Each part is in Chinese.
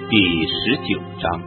第19章。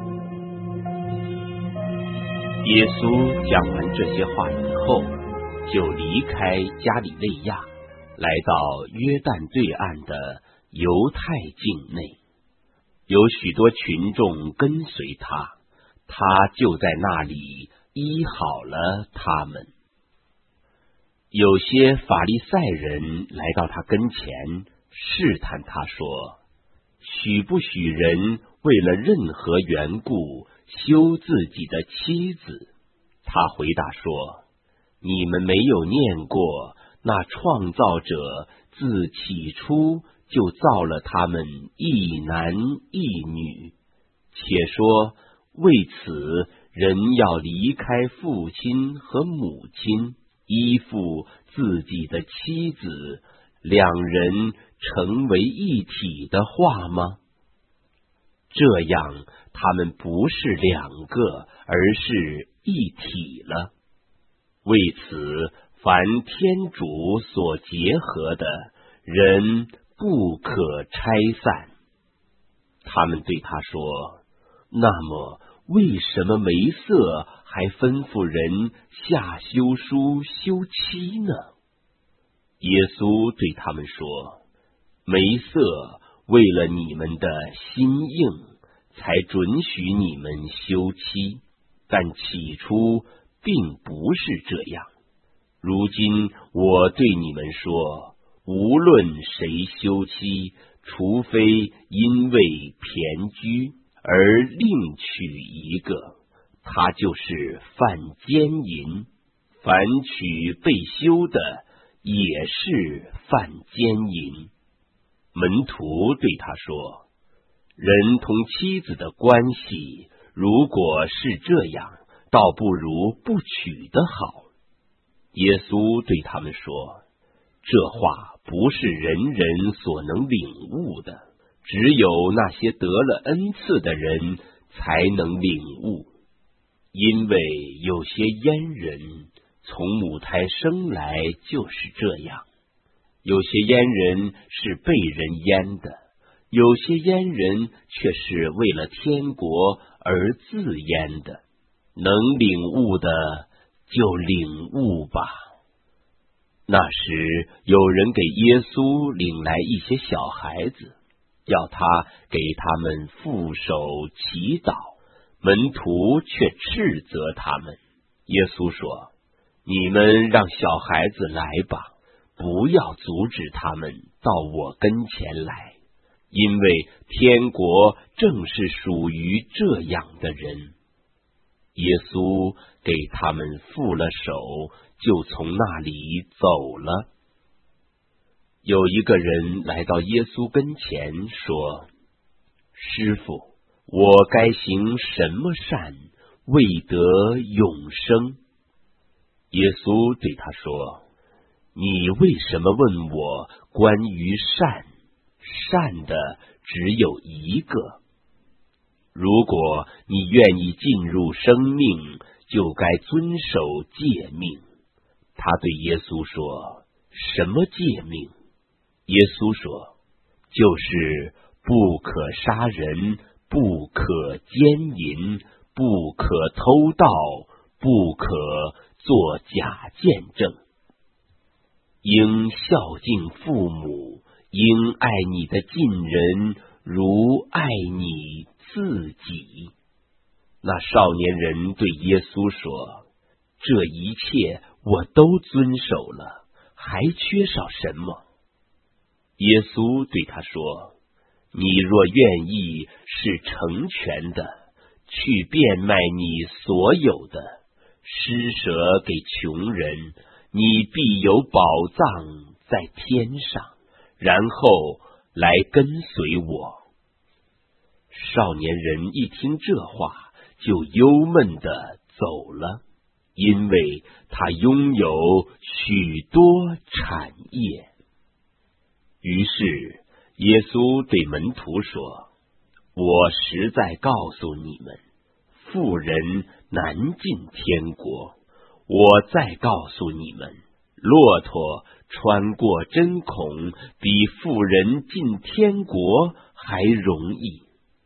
耶稣讲完这些话以后，就离开加里肋亚，来到约旦对岸的犹太境内。有许多群众跟随他，他就在那里医好了他们。有些法利赛人来到他跟前，试探他说：许不许人为了任何缘故休自己的妻子？他回答说：你们没有念过那创造者自起初就造了他们一男一女，且说为此人要离开父亲和母亲，依附自己的妻子，两人成为一体的话吗？这样他们不是两个，而是一体了。为此，凡天主所结合的，人不可拆散。他们对他说：那么为什么梅瑟还吩咐人下休书休妻呢？耶稣对他们说：梅瑟为了你们的心硬，才准许你们休妻，但起初并不是这样。如今我对你们说，无论谁休妻，除非因为偏居而另娶一个，他就是犯奸淫；凡娶被休的，也是犯奸淫。门徒对他说：人同妻子的关系，如果是这样，倒不如不娶的好。耶稣对他们说：这话不是人人所能领悟的，只有那些得了恩赐的人才能领悟。因为有些阉人从母胎生来就是这样，有些阉人是被人阉的，有些阉人却是为了天国而自阉的。能领悟的就领悟吧。那时有人给耶稣领来一些小孩子，要他给他们覆手祈祷，门徒却斥责他们。耶稣说：你们让小孩子来吧，不要阻止他们到我跟前来，因为天国正是属于这样的人。耶稣给他们覆了手，就从那里走了。有一个人来到耶稣跟前说：师父，我该行什么善，为得永生？耶稣对他说：你为什么问我关于善？善的只有一个。如果你愿意进入生命，就该遵守诫命。他对耶稣说：什么诫命？耶稣说：就是不可杀人，不可奸淫，不可偷盗，不可作假见证，应孝敬父母，应爱你的近人如爱你自己。那少年人对耶稣说：这一切我都遵守了，还缺少什么？耶稣对他说：你若愿意是成全的，去变卖你所有的，施舍给穷人，你必有宝藏在天上，然后来跟随我。少年人一听这话，就忧闷地走了，因为他拥有许多产业。于是耶稣对门徒说：我实在告诉你们，富人难进天国。我再告诉你们，骆驼穿过针孔，比富人进天国还容易。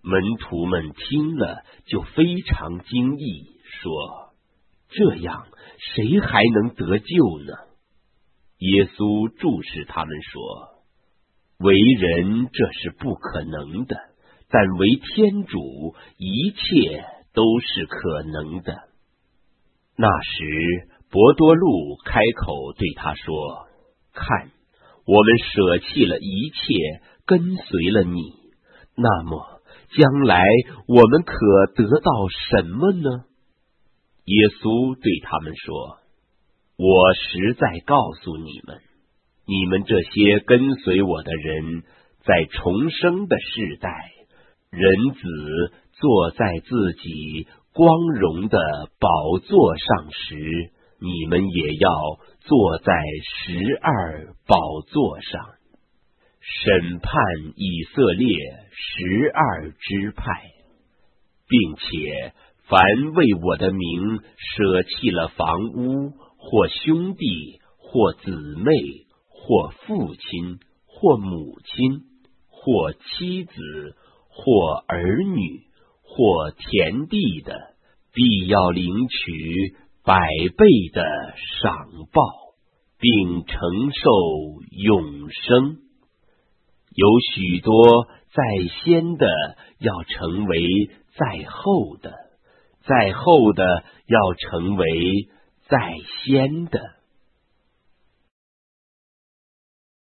门徒们听了就非常惊异，说：这样谁还能得救呢？耶稣注视他们说：为人这是不可能的，但为天主一切都是可能的。那时伯多禄开口对他说：看，我们舍弃了一切，跟随了你，那么将来我们可得到什么呢？耶稣对他们说：我实在告诉你们，你们这些跟随我的人，在重生的世代，人子坐在自己光荣的宝座上时，你们也要坐在12宝座上，审判以色列12支派，并且凡为我的名舍弃了房屋，或兄弟，或姊妹，或父亲，或母亲，或妻子，或儿女，或田地的，必要领取100倍的赏报，并承受永生。有许多在先的要成为在后的，在后的要成为在先的。